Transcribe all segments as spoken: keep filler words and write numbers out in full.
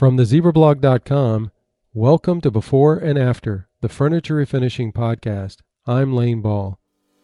From the zebra blog dot com, welcome to Before and After, the Furniture Refinishing Podcast. I'm Lane Ball.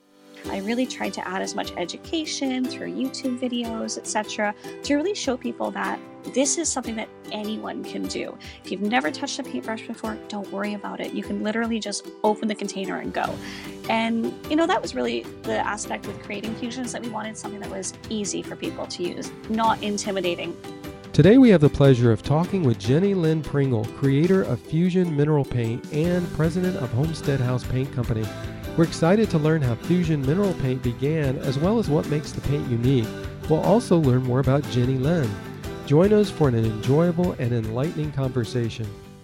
I really tried to add as much education through YouTube videos, et cetera, to really show people that this is something that anyone can do. If you've never touched a paintbrush before, don't worry about it. You can literally just open the container and go. And, you know, that was really the aspect with creating Fusion, is that we wanted something that was easy for people to use, not intimidating. Today we have the pleasure of talking with Jenny Lynn Pringle, creator of Fusion Mineral Paint and president of Homestead House Paint Company. We're excited to learn how Fusion Mineral Paint began, as well as what makes the paint unique. We'll also learn more about Jenny Lynn. Join us for an enjoyable and enlightening conversation.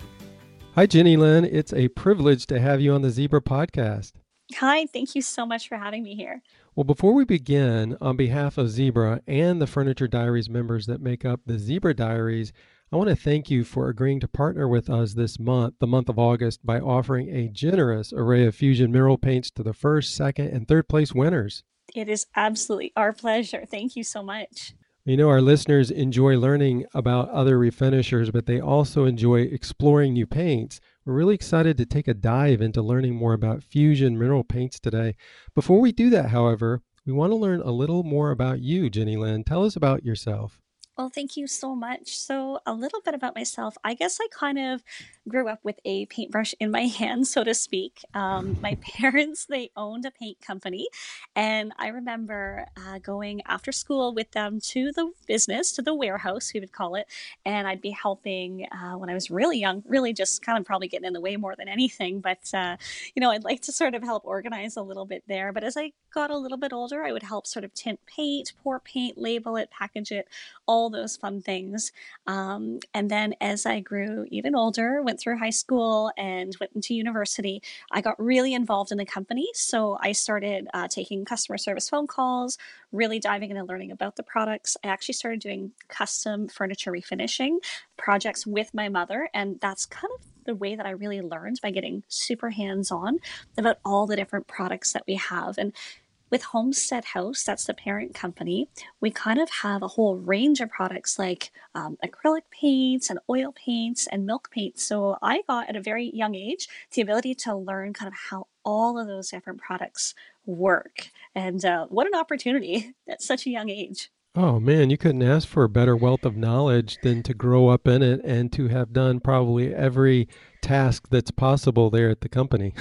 Hi, Jenny Lynn. It's a privilege to have you on the Zebra Podcast. Hi, thank you so much for having me here. Well, before we begin, on behalf of Zebra and the Furniture Diaries members that make up the Zebra Diaries, I want to thank you for agreeing to partner with us this month, the month of August, by offering a generous array of Fusion mineral paints to the first, second, and third place winners. It is absolutely our pleasure. Thank you so much. You know, our listeners enjoy learning about other refinishers, but they also enjoy exploring new paints. We're really excited to take a dive into learning more about Fusion mineral paints today. Before we do that, however, we want to learn a little more about you, Jenny Lynn. Tell us about yourself. Well, thank you so much. So a little bit about myself. I guess I kind of grew up with a paintbrush in my hand, so to speak. Um, my parents, they owned a paint company. And I remember uh, going after school with them to the business, to the warehouse, we would call it. And I'd be helping uh, when I was really young, really just kind of probably getting in the way more than anything. But, uh, you know, I'd like to sort of help organize a little bit there. But as I got a little bit older, I would help sort of tint paint, pour paint, label it, package it, all those fun things. Um, and then as I grew even older, went through high school and went into university, I got really involved in the company. So I started uh, taking customer service phone calls, really diving into learning about the products. I actually started doing custom furniture refinishing projects with my mother. And that's kind of the way that I really learned, by getting super hands-on about all the different products that we have. And with Homestead House, that's the parent company, we kind of have a whole range of products like um, acrylic paints and oil paints and milk paints. So I got, at a very young age, the ability to learn kind of how all of those different products work. And uh, what an opportunity at such a young age. Oh man, you couldn't ask for a better wealth of knowledge than to grow up in it and to have done probably every task that's possible there at the company.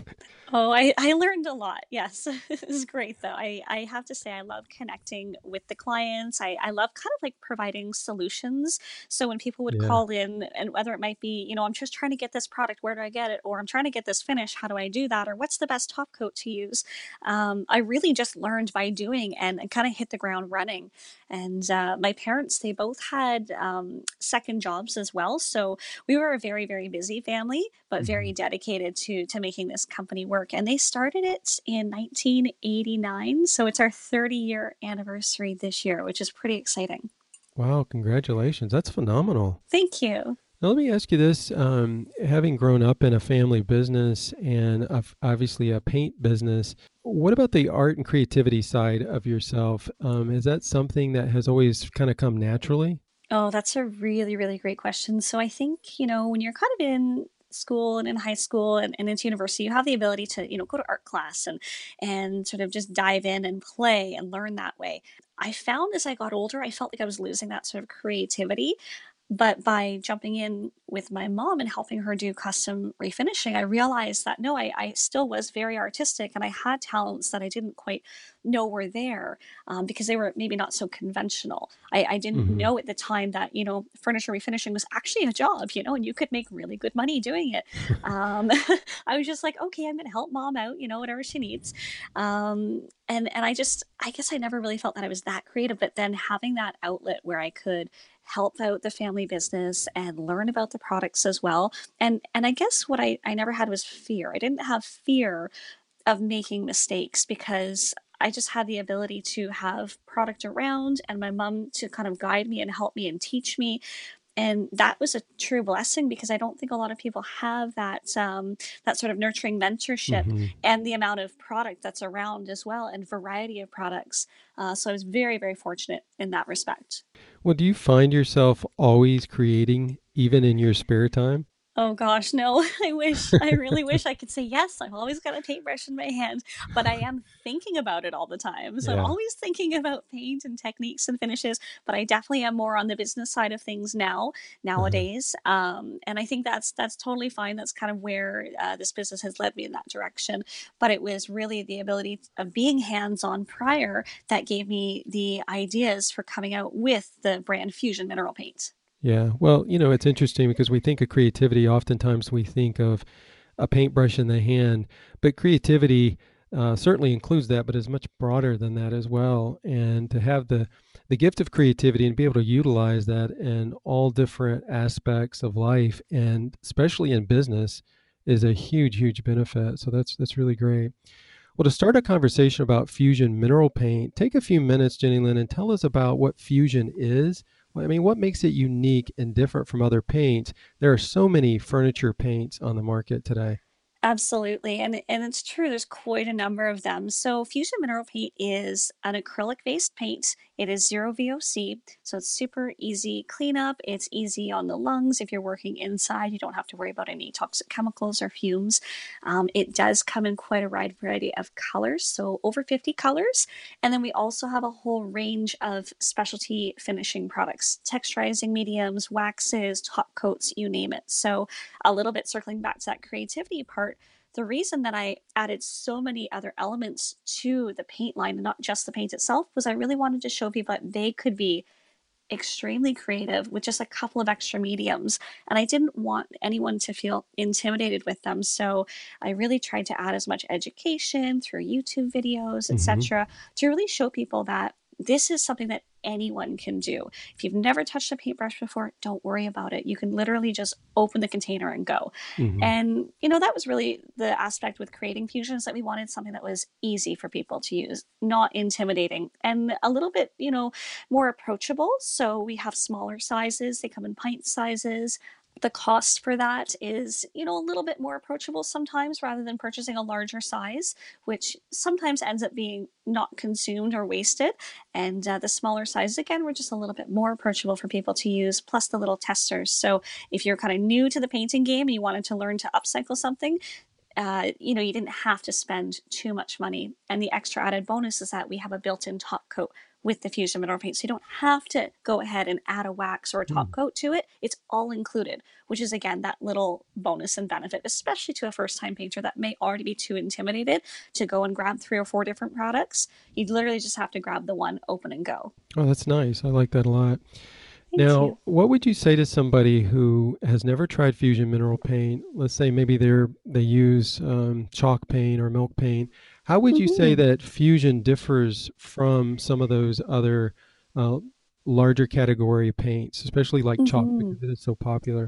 Oh, I, I learned a lot. Yes. It was great though. I, I have to say I love connecting with the clients. I, I love kind of like providing solutions. So when people would Yeah. call in, and whether it might be, you know, I'm just trying to get this product, where do I get it? Or I'm trying to get this finish, how do I do that? Or what's the best top coat to use? Um, I really just learned by doing, and, and kind of hit the ground running. And uh, my parents, they both had um, second jobs as well. So we were a very, very busy family, but very Mhm. dedicated to to making this company work. And they started it in nineteen eighty-nine. So it's our thirty year anniversary this year, which is pretty exciting. Wow, congratulations. That's phenomenal. Thank you. Now, let me ask you this. Um, having grown up in a family business and of- obviously a paint business, what about the art and creativity side of yourself? Um, is that something that has always kind of come naturally? Oh, that's a really, really great question. So I think, you know, when you're kind of in school and in high school and, and into university, you have the ability to, you know, go to art class and and sort of just dive in and play and learn that way. I found as I got older, I felt like I was losing that sort of creativity. But by jumping in with my mom and helping her do custom refinishing, I realized that no, I, I still was very artistic, and I had talents that I didn't quite know were there, um, because they were maybe not so conventional. I, I didn't Hmm. know at the time that, you know, furniture refinishing was actually a job, you know, and you could make really good money doing it. Um, I was just like, okay, I'm going to help mom out, you know, whatever she needs. Um, and, and I just, I guess I never really felt that I was that creative, but then having that outlet where I could help out the family business and learn about the products as well. And and I guess what I, I never had was fear. I didn't have fear of making mistakes, because I just had the ability to have product around and my mom to kind of guide me and help me and teach me. and that was a true blessing because I don't think a lot of people have that um, that sort of nurturing mentorship Hmm. and the amount of product that's around as well and variety of products. Uh, so I was very, very fortunate in that respect. Well, do you find yourself always creating even in your spare time? Oh gosh, no. I wish, I really wish I could say yes. I've always got a paintbrush in my hand, but I am thinking about it all the time. So I'm Yeah. always thinking about paint and techniques and finishes, but I definitely am more on the business side of things now, Uh-huh. nowadays. Um, and I think that's that's totally fine. That's kind of where uh, this business has led me in that direction. But it was really the ability of being hands-on prior that gave me the ideas for coming out with the brand Fusion Mineral Paint. Yeah. Well, you know, it's interesting because we think of creativity, oftentimes we think of a paintbrush in the hand, but creativity uh, certainly includes that, but is much broader than that as well. And to have the the gift of creativity and be able to utilize that in all different aspects of life, and especially in business, is a huge, huge benefit. So that's that's really great. Well, to start a conversation about Fusion mineral paint, take a few minutes, Jenny Lynn, and tell us about what Fusion is. Well, I mean, what makes it unique and different from other paints? There are so many furniture paints on the market today. Absolutely. And and it's true, there's quite a number of them. So Fusion Mineral Paint is an acrylic-based paint. It is zero V O C, so it's super easy cleanup. It's easy on the lungs. If you're working inside, you don't have to worry about any toxic chemicals or fumes. Um, it does come in quite a wide variety of colors, so over fifty colors. And then we also have a whole range of specialty finishing products, texturizing mediums, waxes, top coats, you name it. So a little bit circling back to that creativity part, the reason that I added so many other elements to the paint line and not just the paint itself was I really wanted to show people that they could be extremely creative with just a couple of extra mediums. And I didn't want anyone to feel intimidated with them. So I really tried to add as much education through YouTube videos, Hmm. et cetera, to really show people that this is something that anyone can do. If you've never touched a paintbrush before, don't worry about it. You can literally just open the container and go. Hmm. And, you know, that was really the aspect with creating Fusion is that we wanted something that was easy for people to use, not intimidating, and a little bit, you know, more approachable. So we have smaller sizes, they come in pint sizes. The cost for that is, you know, a little bit more approachable sometimes rather than purchasing a larger size, which sometimes ends up being not consumed or wasted. And uh, the smaller sizes, again, were just a little bit more approachable for people to use, plus the little testers. So if you're kind of new to the painting game and you wanted to learn to upcycle something, uh, you know, you didn't have to spend too much money. And the extra added bonus is that we have a built-in top coat with the Fusion Mineral Paint. So you don't have to go ahead and add a wax or a top coat to it. It's all included, which is, again, that little bonus and benefit, especially to a first-time painter that may already be too intimidated to go and grab three or four different products. You literally just have to grab the one, open and go. Oh, that's nice. I like that a lot. Thank Now, you. what would you say to somebody who has never tried Fusion mineral paint? Let's say maybe they're they use um, chalk paint or milk paint. How would you say Mm-hmm. that Fusion differs from some of those other uh, larger category paints, especially like chalk Mm-hmm. because it is so popular?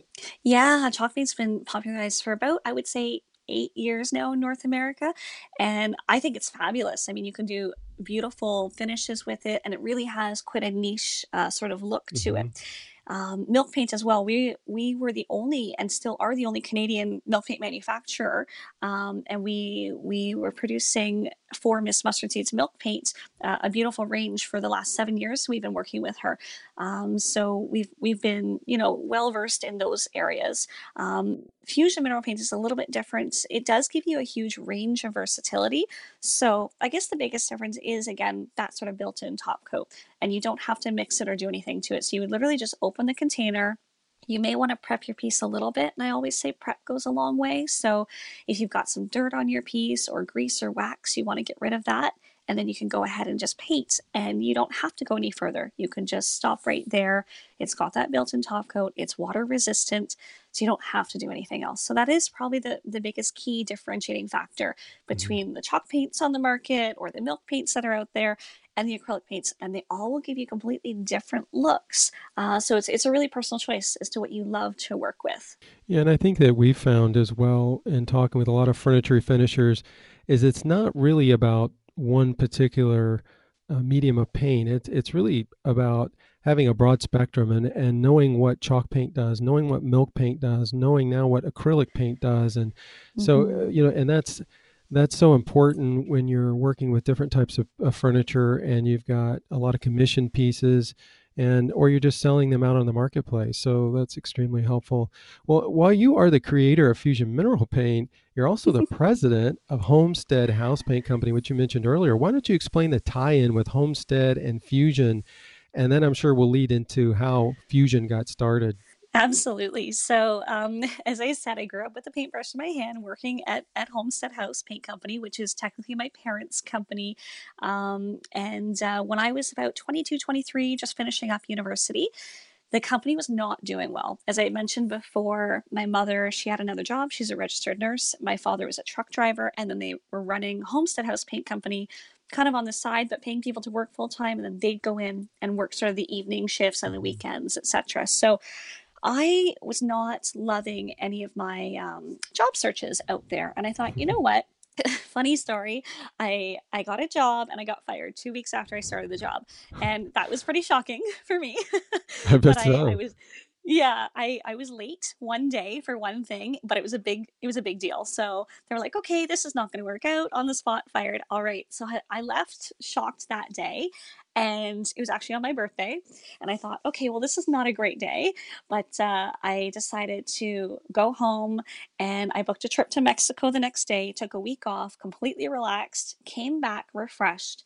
Yeah, Chalkmate's been popularized for about, I would say, eight years now in North America. And I think it's fabulous. I mean, you can do beautiful finishes with it, and it really has quite a niche uh, sort of look to it. Hmm. Um, milk paint as well. We we were the only and still are the only Canadian milk paint manufacturer, um, and we we were producing for Miss Mustard Seeds milk paint, uh, a beautiful range for the last seven years. We've been working with her, um, so we've we've been, you know, well versed in those areas. Um, Fusion mineral paint is a little bit different. It does give you a huge range of versatility. So I guess the biggest difference is, again, that sort of built-in top coat, and you don't have to mix it or do anything to it. So you would literally just open the container. You may want to prep your piece a little bit, and I always say prep goes a long way. So if you've got some dirt on your piece or grease or wax, you want to get rid of that. And then you can go ahead and just paint, and you don't have to go any further. You can just stop right there. It's got that built-in top coat. It's water resistant, so you don't have to do anything else. So that is probably the, the biggest key differentiating factor Hmm. between the chalk paints on the market or the milk paints that are out there and the acrylic paints, and they all will give you completely different looks. Uh, so it's it's a really personal choice as to what you love to work with. Yeah, and I think that we found as well in talking with a lot of furniture finishers is it's not really about one particular uh, medium of paint. It's it's really about having a broad spectrum and, and knowing what chalk paint does, knowing what milk paint does, knowing now what acrylic paint does. And so, uh, Hmm. you know, and that's, that's so important when you're working with different types of, of furniture and you've got a lot of commission pieces and or you're just selling them out on the marketplace. So that's extremely helpful. Well, while you are the creator of Fusion Mineral Paint, you're also the president of Homestead House Paint Company, which you mentioned earlier. Why don't you explain the tie-in with Homestead and Fusion? And then I'm sure we'll lead into how Fusion got started. Absolutely. So, um, as I said, I grew up with a paintbrush in my hand, working at at Homestead House Paint Company, which is technically my parents' company. Um, and uh, when I was about twenty-two, twenty-three, just finishing up university, the company was not doing well. As I mentioned before, my mother, she had another job. She's a registered nurse. My father was a truck driver, and then they were running Homestead House Paint Company kind of on the side, but paying people to work full time. And then they'd go in and work sort of the evening shifts and the Mhm. weekends, et cetera. So I was not loving any of my um, job searches out there. And I thought, you know what? Funny story. I I got a job and I got fired two weeks after I started the job, and that was pretty shocking for me. I But bet I I so. was yeah, I I was late one day for one thing, but it was a big it was a big deal. So they were like, okay, this is not going to work out. On the spot, fired. All right. So I, I left shocked that day, and it was actually on my birthday. And I thought, okay, well, this is not a great day, but uh, I decided to go home and I booked a trip to Mexico the next day, took a week off, completely relaxed, came back refreshed.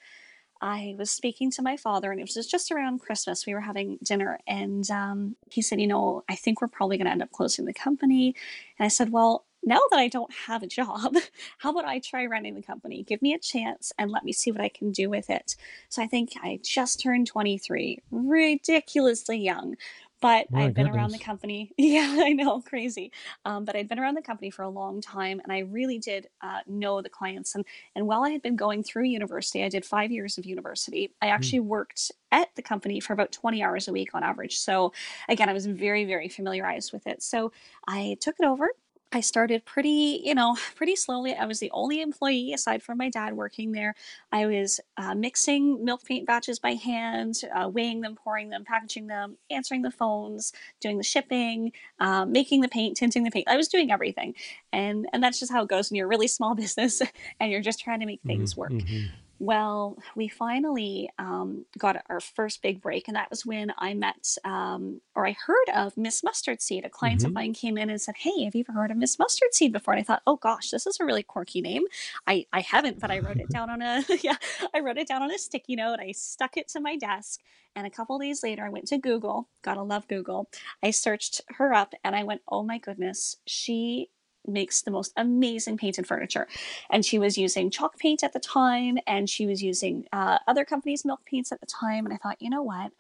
I was speaking to my father, and it was just around Christmas. We were having dinner, and um, he said, you know, I think we're probably going to end up closing the company. And I said, well, now that I don't have a job, how about I try running the company? Give me a chance and let me see what I can do with it. So I think I just turned twenty-three, ridiculously young. But My I'd been around the goodness. company. Yeah, I know, crazy. Um, but I'd been around the company for a long time, and I really did uh, know the clients. And and while I had been going through university, I did five years of university. I Mm. actually worked at the company for about twenty hours a week on average. So again, I was very, very familiarized with it. So I took it over. I started pretty, you know, pretty slowly. I was the only employee aside from my dad working there. I was uh, mixing milk paint batches by hand, uh, weighing them, pouring them, packaging them, answering the phones, doing the shipping, um, making the paint, tinting the paint. I was doing everything, and and that's just how it goes when you're a really small business and you're just trying to make Mhm, things work. mhm, Well, we finally um, got our first big break, and that was when I met um, or I heard of Miss Mustard Seed. A client of mhm. mine came in and said, "Hey, have you ever heard of Miss Mustard Seed before?" And I thought, "Oh gosh, this is a really quirky name." I I haven't, but I wrote it down on a yeah, I wrote it down on a sticky note. I stuck it to my desk, and a couple days later, I went to Google. Gotta love Google. I searched her up, and I went, "Oh my goodness, she." Makes the most amazing painted furniture, and she was using chalk paint at the time, and she was using uh, other companies' milk paints at the time. And I thought, you know what,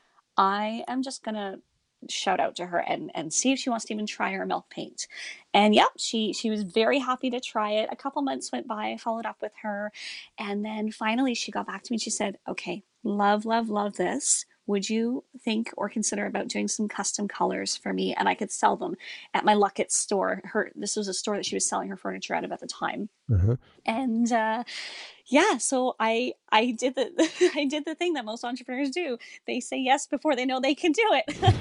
I am just gonna shout out to her and and see if she wants to even try her milk paint. And yep, she she was very happy to try it. A couple months went by, I followed up with her, and then finally she got back to me and she said, okay, love love love this, would you think or consider about doing some custom colors for me, and I could sell them at my Luckett store. Her This was a store that she was selling her furniture out of at the time. Uh-huh. And uh, yeah, so I I did the I did the thing that most entrepreneurs do. They say yes before they know they can do it.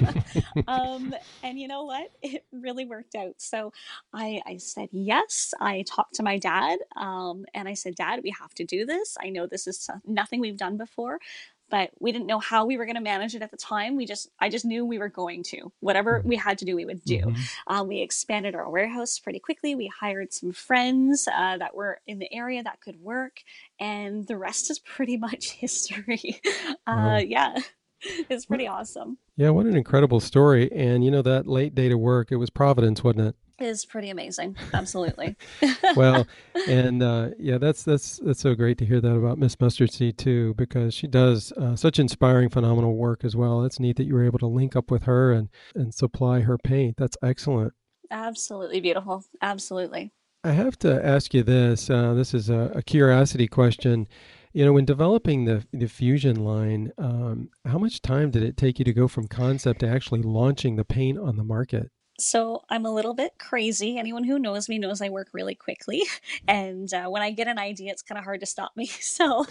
um, and you know what? It really worked out. So I I said yes. I talked to my dad, um, and I said, Dad, we have to do this. I know this is nothing we've done before, but we didn't know how we were going to manage it at the time. We just I just knew we were going to. Whatever we had to do, we would do. Mhm. Um, we expanded our warehouse pretty quickly. We hired some friends uh, that were in the area that could work, and the rest is pretty much history. Uh, Wow. yeah, it's What- pretty awesome. Yeah, what an incredible story. And you know, that late day to work, it was Providence, wasn't it? It's pretty amazing. Absolutely. Well, and uh, yeah, that's that's that's so great to hear that about Miss Mustard Seed too, because she does uh, such inspiring, phenomenal work as well. It's neat that you were able to link up with her and and supply her paint. That's excellent. Absolutely beautiful. Absolutely. I have to ask you this. Uh, this is a, a curiosity question. You know, when developing the the Fusion line, um, how much time did it take you to go from concept to actually launching the paint on the market? So I'm a little bit crazy. Anyone who knows me knows I work really quickly. And uh, when I get an idea, it's kind of hard to stop me. So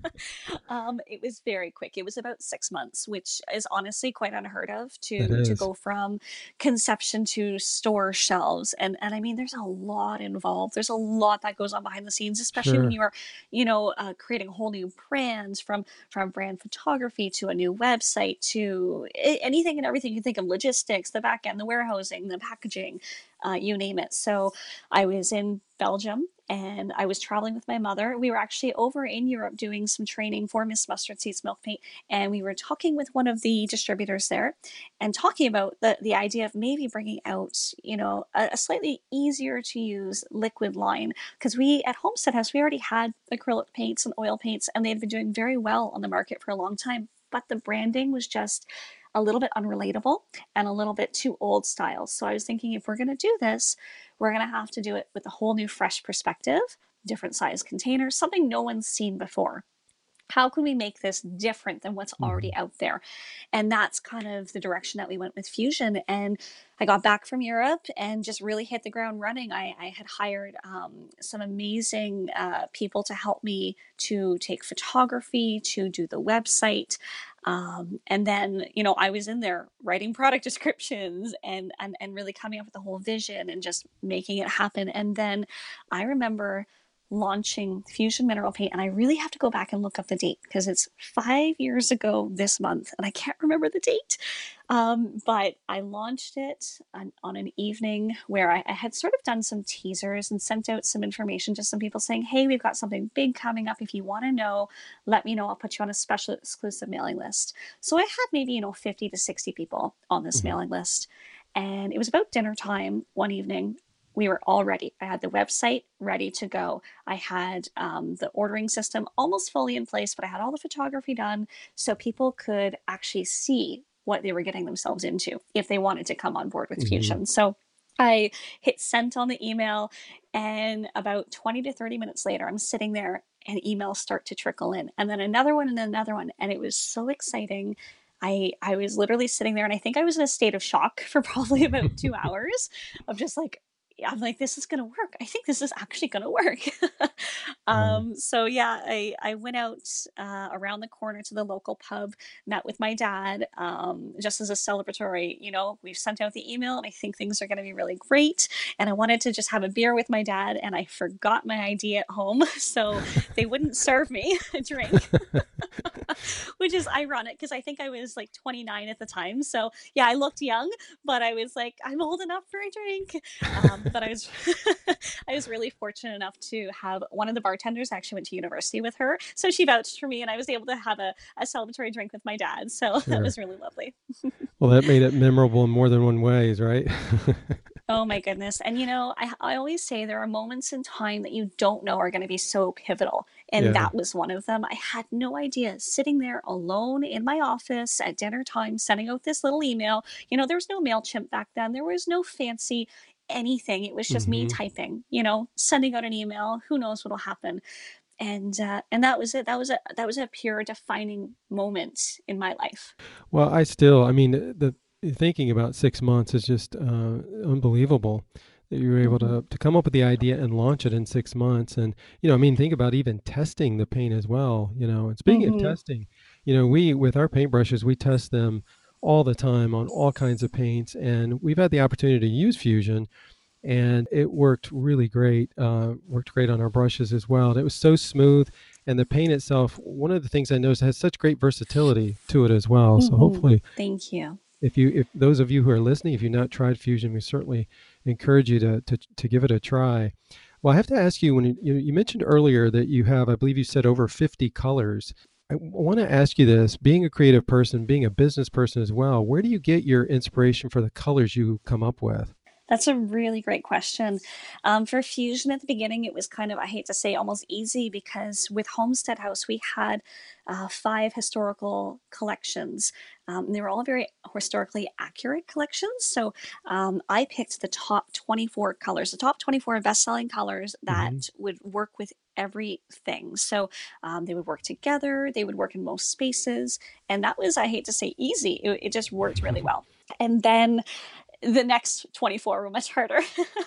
um, it was very quick. It was about six months, which is honestly quite unheard of That to to is. go from conception to store shelves. And and I mean, there's a lot involved. There's a lot that goes on behind the scenes, especially when Sure. you are, you know, uh, creating whole new brands from from brand photography to a new website to anything and everything you think of, logistics, the back end, the warehousing, the packaging, uh, you name it. So I was in Belgium and I was traveling with my mother. We were actually over in Europe doing some training for Miss Mustard Seeds Milk Paint, and we were talking with one of the distributors there, and talking about the the idea of maybe bringing out, you know, a, a slightly easier to use liquid line, because we at Homestead House we already had acrylic paints and oil paints, and they had been doing very well on the market for a long time, but the branding was just a little bit unrelatable and a little bit too old style. So I was thinking, if we're going to do this, we're going to have to do it with a whole new fresh perspective, different size containers, something no one's seen before. How can we make this different than what's already Mhm. out there? And that's kind of the direction that we went with Fusion. And I got back from Europe and just really hit the ground running. I, I had hired um, some amazing uh, people to help me to take photography, to do the website. Um, and then, you know, I was in there writing product descriptions and, and, and really coming up with the whole vision and just making it happen. And then I remember launching Fusion Mineral Paint, and I really have to go back and look up the date because it's five years ago this month, and I can't remember the date. Um, but I launched it on, on an evening where I, I had sort of done some teasers and sent out some information to some people saying, "Hey, we've got something big coming up. If you want to know, let me know. I'll put you on a special exclusive mailing list." So I had maybe, you know, fifty to sixty people on this Mhm. mailing list, and it was about dinner time one evening. We were all ready. I had the website ready to go. I had um, the ordering system almost fully in place, but I had all the photography done so people could actually see what they were getting themselves into if they wanted to come on board with Mhm. Fusion. So I hit send on the email, and about twenty to thirty minutes later, I'm sitting there and emails start to trickle in, and then another one and another one. And it was so exciting. I, I was literally sitting there, and I think I was in a state of shock for probably about two hours of just like, I'm like, this is going to work. I think this is actually going to work. Wow. um, so yeah, I, I went out uh, around the corner to the local pub, met with my dad, um, just as a celebratory, you know, we've sent out the email and I think things are going to be really great. And I wanted to just have a beer with my dad, and I forgot my I D at home. So they wouldn't serve me a drink, which is ironic because I think I was like twenty-nine at the time. So yeah, I looked young, but I was like, I'm old enough for a drink. Um, but I was, I was really fortunate enough to have one of the bartenders actually went to university with her, so she vouched for me, and I was able to have a, a celebratory drink with my dad. So that Sure. was really lovely. Well, that made it memorable in more than one ways, right? Oh my goodness. And you know, I, I always say there are moments in time that you don't know are going to be so pivotal. And Yeah. that was one of them. I had no idea, sitting there alone in my office at dinner time, sending out this little email. You know, there was no MailChimp back then, there was no fancy anything. It was just me Mhm. typing, you know, sending out an email. Who knows what'll happen? And uh, and that was it. That was a that was a pure defining moment in my life. Well, I still, I mean, the thinking about six months is just uh, unbelievable that you were able Mm-hmm. to to come up with the idea and launch it in six months. And you know, I mean, think about even testing the paint as well. You know, and speaking of Mm-hmm. testing, you know, we with our paintbrushes, we test them all the time on all kinds of paints, and we've had the opportunity to use Fusion, and it worked really great. Uh, worked great on our brushes as well. And it was so smooth, and the paint itself. One of the things I noticed, it has such great versatility to it as well. So Mm-hmm. hopefully, Thank you. if you, if those of you who are listening, if you've not tried Fusion, we certainly encourage you to to, to give it a try. Well, I have to ask you, when you, you you mentioned earlier that you have, I believe you said, over fifty colors. I want to ask you this: being a creative person, being a business person as well, where do you get your inspiration for the colors you come up with? That's a really great question. Um, for Fusion at the beginning, it was kind of, I hate to say, almost easy because with Homestead House, we had uh, five historical collections. Um, they were all very historically accurate collections. So um, I picked the top twenty-four colors, the top twenty-four best selling colors Hmm. that would work with everything. So um, they would work together, they would work in most spaces. And that was, I hate to say, easy. It, it just worked really well. And then the next twenty-four were much harder.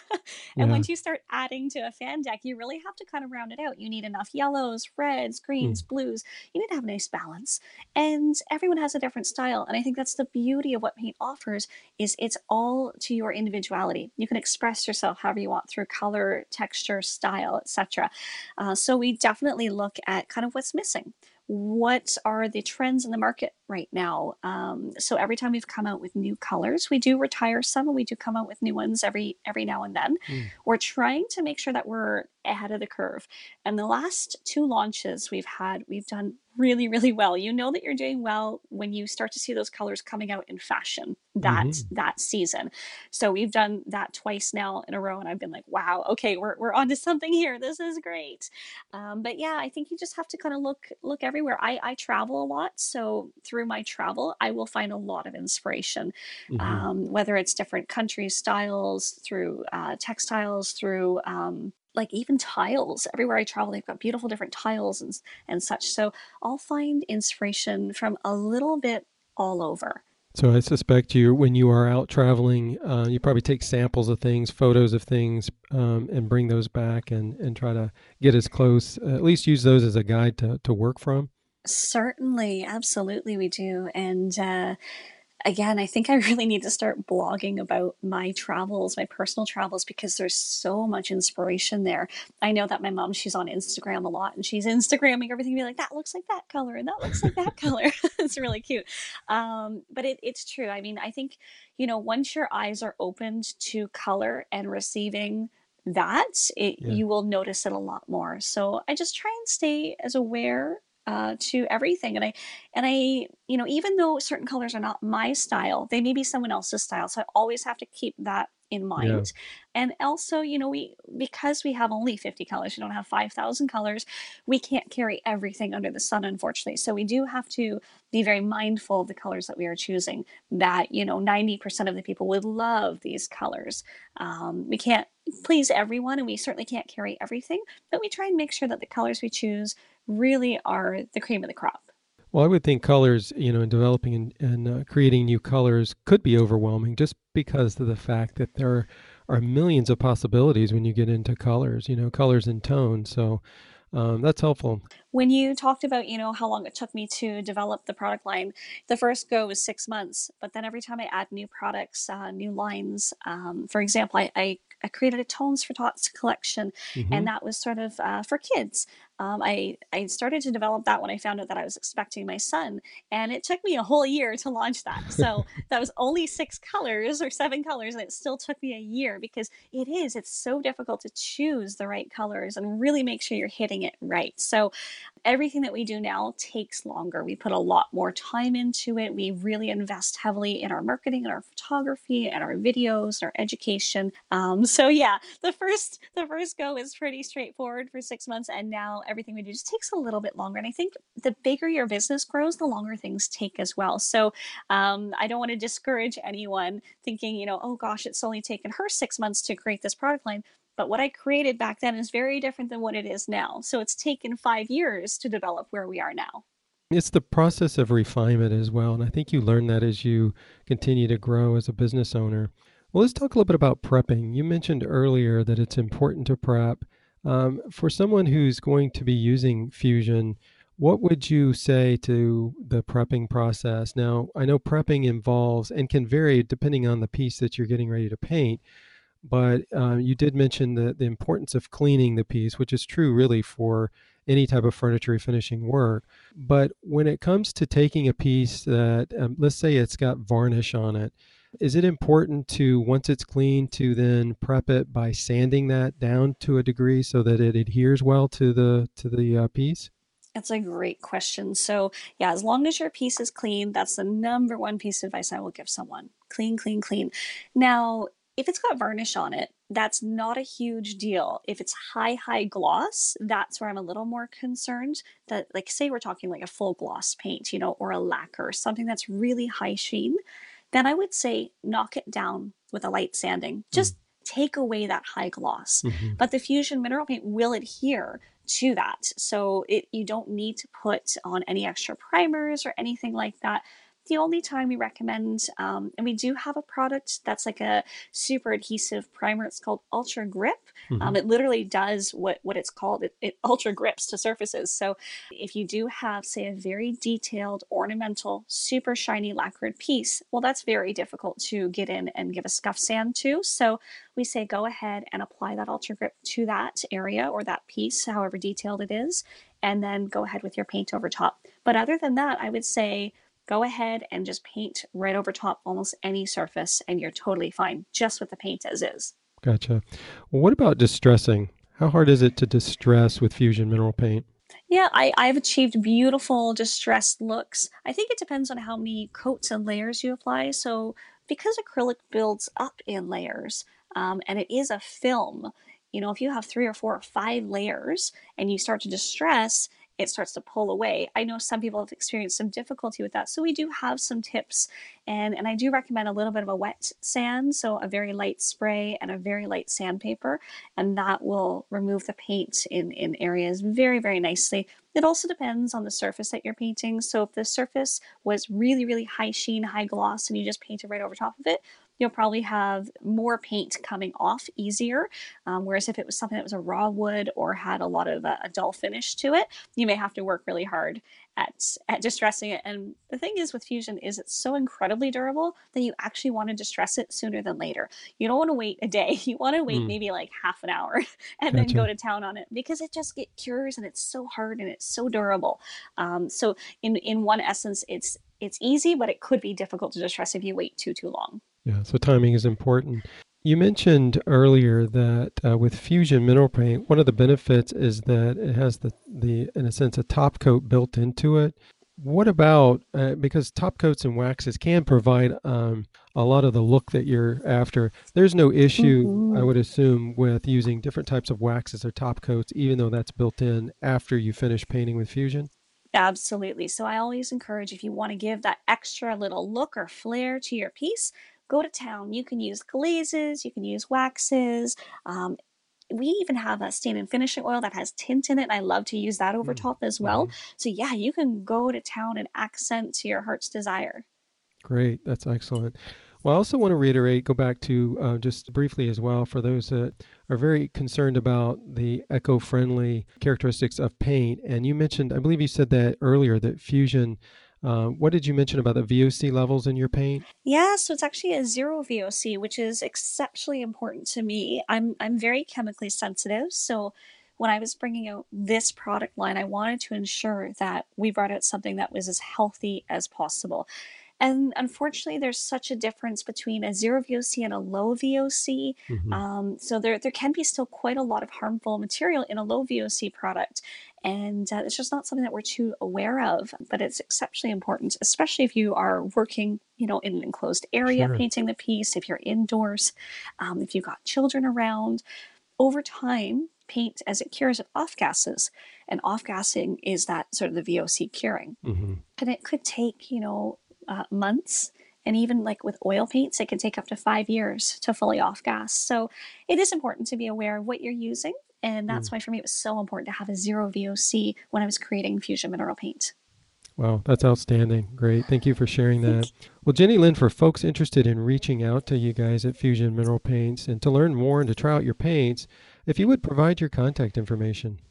And Yeah. once you start adding to a fan deck, you really have to kind of round it out. You need enough yellows, reds, greens, Mm. blues. You need to have a nice balance. And everyone has a different style. And I think that's the beauty of what paint offers is it's all to your individuality. You can express yourself however you want through color, texture, style, et cetera. Uh, so we definitely look at kind of what's missing. What are the trends in the market right now? Um, so every time we've come out with new colors, we do retire some, and we do come out with new ones every every now and then. Mm. We're trying to make sure that we're ahead of the curve. And the last two launches we've had, we've done really, really well. You know that you're doing well when you start to see those colors coming out in fashion that Hmm. that season. So we've done that twice now in a row, and I've been like, wow, okay, we're we're onto something here. This is great. Um, but yeah, I think you just have to kind of look look everywhere. I I travel a lot, so through my travel, I will find a lot of inspiration, Hmm. um, whether it's different countries, styles, through uh, textiles, through um, like even tiles. Everywhere I travel, they've got beautiful different tiles and and such. So I'll find inspiration from a little bit all over. So I suspect you, when you are out traveling, uh, you probably take samples of things, photos of things, um, and bring those back and, and try to get as close, uh, at least use those as a guide to, to work from. Certainly, absolutely, we do. And uh, again, I think I really need to start blogging about my travels, my personal travels, because there's so much inspiration there. I know that my mom, she's on Instagram a lot, and she's Instagramming everything, be like, that looks like that color, and that looks like that color. It's really cute. Um, but it, it's true. I mean, I think, you know, once your eyes are opened to color and receiving that, it, Yeah. you will notice it a lot more. So I just try and stay as aware uh, to everything. And I, and I, you know, even though certain colors are not my style, they may be someone else's style. So I always have to keep that in Yeah. mind. And also, you know, we, because we have only fifty colors, we don't have five thousand colors, we can't carry everything under the sun, unfortunately. So we do have to be very mindful of the colors that we are choosing, that, you know, ninety percent of the people would love these colors. Um, we can't please everyone, and we certainly can't carry everything, but we try and make sure that the colors we choose really are the cream of the crop. Well, I would think colors, you know, in developing and, and uh, creating new colors could be overwhelming just because of the fact that there are millions of possibilities when you get into colors, you know, colors and tones. So um, that's helpful. When you talked about, you know, how long it took me to develop the product line, the first go was six months. But then every time I add new products, uh, new lines, um, for example, I, I, I created a Tones for Tots collection, Hmm. and that was sort of uh, for kids. Um, I, I started to develop that when I found out that I was expecting my son, and it took me a whole year to launch that. So that was only six colors or seven colors, and it still took me a year because it is, it's so difficult to choose the right colors and really make sure you're hitting it right. So everything that we do now takes longer. We put a lot more time into it. We really invest heavily in our marketing and our photography and our videos and our education. Um, so yeah, the first the first go is pretty straightforward for six months, and now everything we do just takes a little bit longer. And I think the bigger your business grows, the longer things take as well. So um, I don't want to discourage anyone thinking, you know, oh gosh, it's only taken her six months to create this product line. But what I created back then is very different than what it is now. So it's taken five years to develop where we are now. It's the process of refinement as well. And I think you learn that as you continue to grow as a business owner. Well, let's talk a little bit about prepping. You mentioned earlier that it's important to prep. Um, for someone who's going to be using Fusion, what would you say to the prepping process? Now, I know prepping involves and can vary depending on the piece that you're getting ready to paint, but uh, you did mention the, the importance of cleaning the piece, which is true really for any type of furniture finishing work. But when it comes to taking a piece that, um, let's say it's got varnish on it, is it important to, once it's clean, to then prep it by sanding that down to a degree so that it adheres well to the to the uh, piece? That's a great question. So, yeah, as long as your piece is clean, that's the number one piece of advice I will give someone. Clean, clean, clean. Now, if it's got varnish on it, that's not a huge deal. If it's high, high gloss, that's where I'm a little more concerned. That, like, say we're talking like a full gloss paint, you know, or a lacquer, something that's really high sheen, then I would say knock it down with a light sanding. Mm. Just take away that high gloss. Hmm. But the Fusion mineral paint will adhere to that. So it, you don't need to put on any extra primers or anything like that. the only time we recommend, um, and we do have a product that's like a super adhesive primer. It's called Ultra Grip. Um, Mm-hmm. it literally does what, what it's called. It, it ultra grips to surfaces. So if you do have, say, a very detailed, ornamental, super shiny lacquered piece, well, that's very difficult to get in and give a scuff sand to. So we say go ahead and apply that Ultra Grip to that area or that piece, however detailed it is, and then go ahead with your paint over top. But other than that, I would say go ahead and just paint right over top almost any surface, and you're totally fine just with the paint as is. Gotcha. Well, what about distressing? How hard is it to distress with Fusion mineral paint? Yeah, I, I've achieved beautiful distressed looks. I think it depends on how many coats and layers you apply. So because acrylic builds up in layers, um, and it is a film, you know, if you have three or four or five layers and you start to distress, it starts to pull away. I know some people have experienced some difficulty with that. So we do have some tips, and, and I do recommend a little bit of a wet sand, so a very light spray and a very light sandpaper, and that will remove the paint in, in areas very, very nicely. It also depends on the surface that you're painting. So if the surface was really, really high sheen, high gloss, and you just painted right over top of it, you'll probably have more paint coming off easier. Um, whereas if it was something that was a raw wood or had a lot of uh, a dull finish to it, you may have to work really hard at, at distressing it. And the thing is with Fusion is it's so incredibly durable that you actually want to distress it sooner than later. You don't want to wait a day. You want to wait mm. maybe like half an hour and gotcha. Then go to town on it, because it just get cures and it's so hard and it's so durable. Um, so in, in one essence, it's it's easy, but it could be difficult to distress if you wait too, too long. Yeah, so timing is important. You mentioned earlier that uh, with Fusion mineral paint, one of the benefits is that it has the, the in a sense, a top coat built into it. What about, uh, because top coats and waxes can provide um, a lot of the look that you're after. There's no issue, mm-hmm. I would assume, with using different types of waxes or top coats, even though that's built in after you finish painting with Fusion? Absolutely. So I always encourage, if you want to give that extra little look or flair to your piece, go to town. You can use glazes, you can use waxes. Um, we even have a stain and finishing oil that has tint in it, and I love to use that over mm-hmm. top as well. Mm-hmm. So yeah, you can go to town and accent to your heart's desire. Great. That's excellent. Well, I also want to reiterate, go back to uh, just briefly as well, for those that are very concerned about the eco-friendly characteristics of paint. And you mentioned, I believe you said that earlier, that Fusion, uh, what did you mention about the V O C levels in your paint? Yeah, so it's actually a zero V O C, which is exceptionally important to me. I'm, I'm very chemically sensitive, so when I was bringing out this product line, I wanted to ensure that we brought out something that was as healthy as possible. And unfortunately, there's such a difference between a zero V O C and a low V O C. Mm-hmm. Um, so there, there can be still quite a lot of harmful material in a low V O C product. And uh, it's just not something that we're too aware of, but it's exceptionally important, especially if you are working, you know, in an enclosed area, sure. painting the piece, if you're indoors, um, if you've got children around. Over time, paint, as it cures, it off-gasses. And off-gassing is that sort of the V O C curing. Mm-hmm. And it could take, you know, Uh, months, and even like with oil paints, it can take up to five years to fully off gas. So it is important to be aware of what you're using, and that's mm. why for me it was so important to have a zero V O C when I was creating Fusion mineral paint. Wow, that's outstanding. Great. Thank you for sharing that. Well, Jenny Lynn, for folks interested in reaching out to you guys at Fusion Mineral Paints and to learn more and to try out your paints, if you would provide your contact information.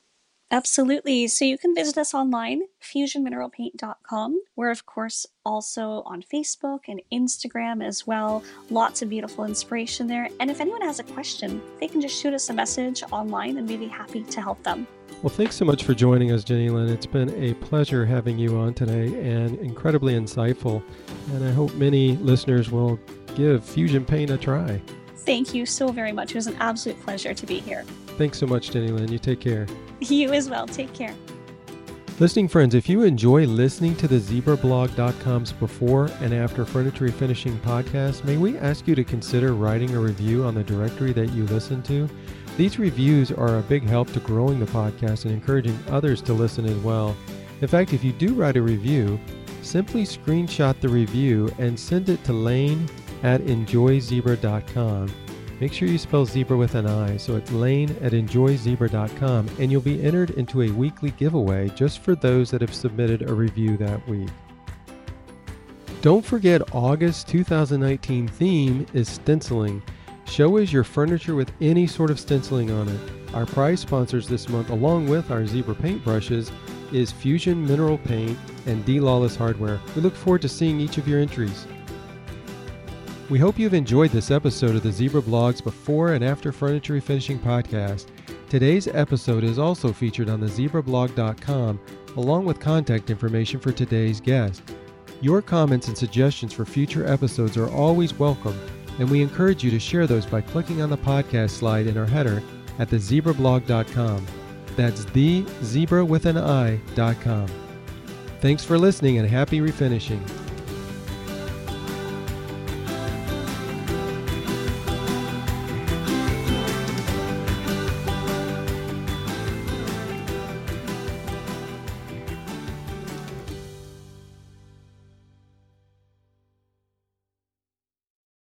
Absolutely. So you can visit us online, fusion mineral paint dot com. We're, of course, also on Facebook and Instagram as well. Lots of beautiful inspiration there. And if anyone has a question, they can just shoot us a message online, and we'd be happy to help them. Well, thanks so much for joining us, Jenny Lynn. It's been a pleasure having you on today and incredibly insightful. And I hope many listeners will give Fusion Paint a try. Thank you so very much. It was an absolute pleasure to be here. Thanks so much, Jenny Lynn. You take care. You as well. Take care. Listening friends, if you enjoy listening to the zebra blog dot com's Before and After Furniture Finishing podcast, may we ask you to consider writing a review on the directory that you listen to? These reviews are a big help to growing the podcast and encouraging others to listen as well. In fact, if you do write a review, simply screenshot the review and send it to Lane at enjoy zebra dot com. Make sure you spell zebra with an I, so it's Lane at enjoy zebra dot com, and you'll be entered into a weekly giveaway just for those that have submitted a review that week. Don't forget, August two thousand nineteen theme is stenciling. Show us your furniture with any sort of stenciling on it. Our prize sponsors this month, along with our Zebra paintbrushes, is Fusion Mineral Paint and D. Lawless Hardware. We look forward to seeing each of your entries. We hope you've enjoyed this episode of the Zebra Blogs Before and After Furniture Refinishing Podcast. Today's episode is also featured on the zebra blog dot com, along with contact information for today's guest. Your comments and suggestions for future episodes are always welcome, and we encourage you to share those by clicking on the podcast slide in our header at the zebra blog dot com. That's the zebra with an I dot com. Thanks for listening and happy refinishing.